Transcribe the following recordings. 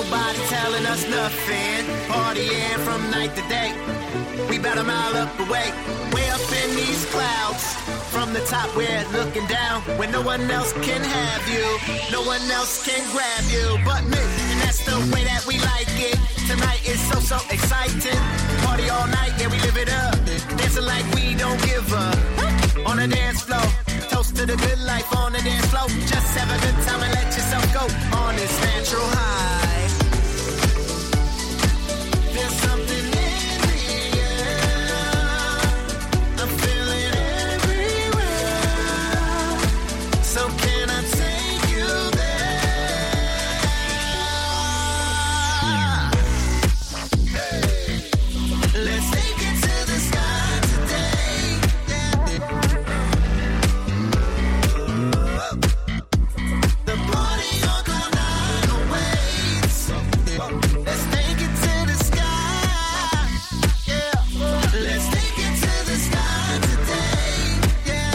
nobody telling us nothing. Partying from night to day. We about a mile up away, way up in these clouds. From the top we're looking down, where no one else can have you, no one else can grab you but me. And that's the way that we like it. Tonight is so exciting. Party all night, yeah, we live it up. Dancing like we don't give up. On the dance floor, toast to the good life on the dance floor. Just have a good time and let yourself go on this natural high. There's something in the air, I'm feeling everywhere. So can I take you there? Hey. Let's take it to the sky today. The party on cloud nine awaits. Let's take it to the sky. Yeah. Let's take it to the sky today. Yeah.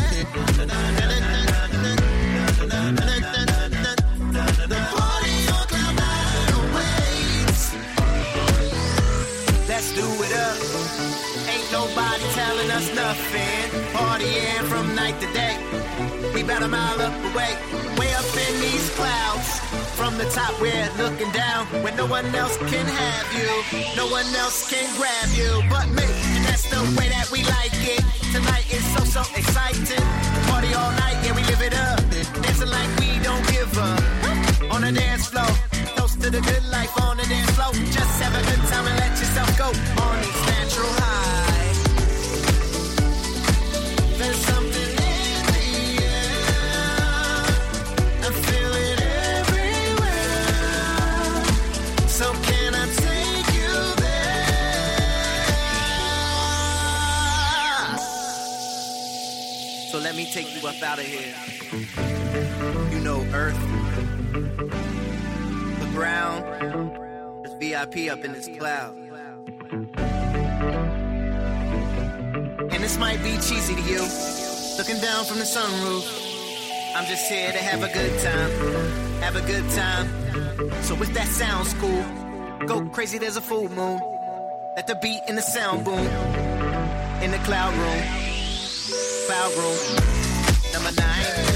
The party on cloud nine awaits. Let's do it up. Ain't nobody telling us nothing. Partying from night to day. We about a mile up away, way up in these clouds. From the top we're looking down, where no one else can have you, no one else can grab you but me. And that's the way that we like it. Tonight is so exciting. Party all night, yeah, we live it up. Dancing like we don't give up. On the dance floor, toast to the good life on the dance floor. Just have a good time and let yourself go on this natural high. There's something in the air, I feel it everywhere. So can I take you there? So let me take you up out of here. You know Earth, the ground, there's VIP up in this cloud. And this might be cheesy to you, looking down from the sunroof. I'm just here to have a good time, have a good time. So if that sounds cool, go crazy, there's a full moon. Let the beat and the sound boom. In the cloud room, number 9.